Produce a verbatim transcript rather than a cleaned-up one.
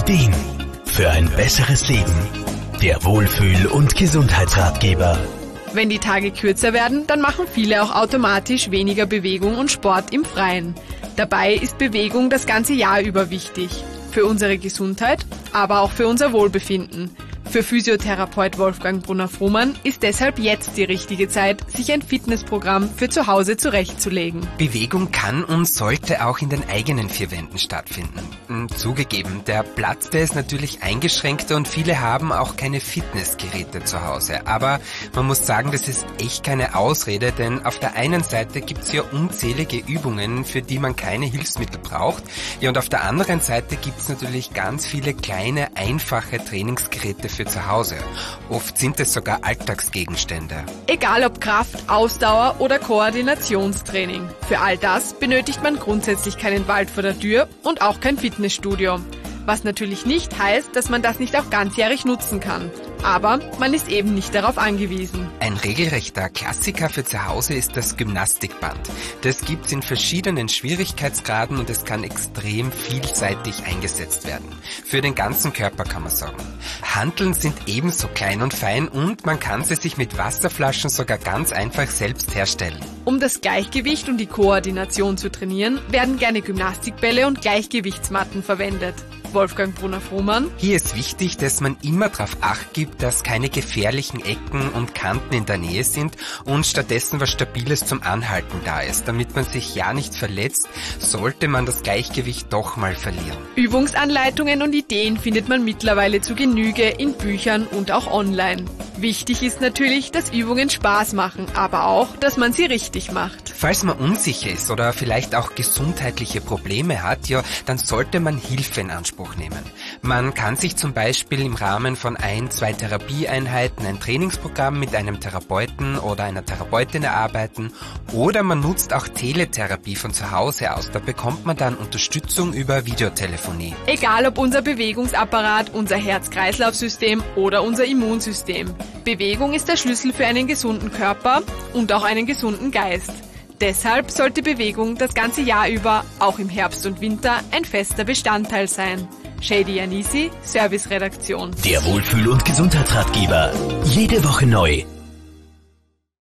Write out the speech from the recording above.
Ideen für ein besseres Leben. Der Wohlfühl- und Gesundheitsratgeber. Wenn die Tage kürzer werden, dann machen viele auch automatisch weniger Bewegung und Sport im Freien. Dabei ist Bewegung das ganze Jahr über wichtig. Für unsere Gesundheit, aber auch für unser Wohlbefinden. Für Physiotherapeut Wolfgang Brunner-Frohmann ist deshalb jetzt die richtige Zeit, sich ein Fitnessprogramm für zu Hause zurechtzulegen. Bewegung kann und sollte auch in den eigenen vier Wänden stattfinden. Zugegeben, der Platz, der ist natürlich eingeschränkter und viele haben auch keine Fitnessgeräte zu Hause. Aber man muss sagen, das ist echt keine Ausrede, denn auf der einen Seite gibt's ja unzählige Übungen, für die man keine Hilfsmittel braucht. Ja, und auf der anderen Seite gibt's natürlich ganz viele kleine, einfache Trainingsgeräte für zu Hause. Oft sind es sogar Alltagsgegenstände. Egal ob Kraft, Ausdauer oder Koordinationstraining. Für all das benötigt man grundsätzlich keinen Wald vor der Tür und auch kein Fitnessstudio. Was natürlich nicht heißt, dass man das nicht auch ganzjährig nutzen kann. Aber man ist eben nicht darauf angewiesen. Ein regelrechter Klassiker für zu Hause ist das Gymnastikband. Das gibt's in verschiedenen Schwierigkeitsgraden und es kann extrem vielseitig eingesetzt werden. Für den ganzen Körper kann man sagen. Hanteln sind ebenso klein und fein und man kann sie sich mit Wasserflaschen sogar ganz einfach selbst herstellen. Um das Gleichgewicht und die Koordination zu trainieren, werden gerne Gymnastikbälle und Gleichgewichtsmatten verwendet. Wolfgang Brunner-Frohmann. Hier ist wichtig, dass man immer darauf Acht gibt, dass keine gefährlichen Ecken und Kanten in der Nähe sind und stattdessen was Stabiles zum Anhalten da ist. Damit man sich ja nicht verletzt, sollte man das Gleichgewicht doch mal verlieren. Übungsanleitungen und Ideen findet man mittlerweile zu Genüge in Büchern und auch online. Wichtig ist natürlich, dass Übungen Spaß machen, aber auch, dass man sie richtig macht. Falls man unsicher ist oder vielleicht auch gesundheitliche Probleme hat, ja, dann sollte man Hilfe in Anspruch nehmen. Man kann sich zum Beispiel im Rahmen von ein, zwei Therapieeinheiten ein Trainingsprogramm mit einem Therapeuten oder einer Therapeutin erarbeiten oder man nutzt auch Teletherapie von zu Hause aus. Da bekommt man dann Unterstützung über Videotelefonie. Egal ob unser Bewegungsapparat, unser Herz-Kreislauf-System oder unser Immunsystem. Bewegung ist der Schlüssel für einen gesunden Körper und auch einen gesunden Geist. Deshalb sollte Bewegung das ganze Jahr über, auch im Herbst und Winter, ein fester Bestandteil sein. Shady Yanisi, Serviceredaktion. Der Wohlfühl- und Gesundheitsratgeber. Jede Woche neu.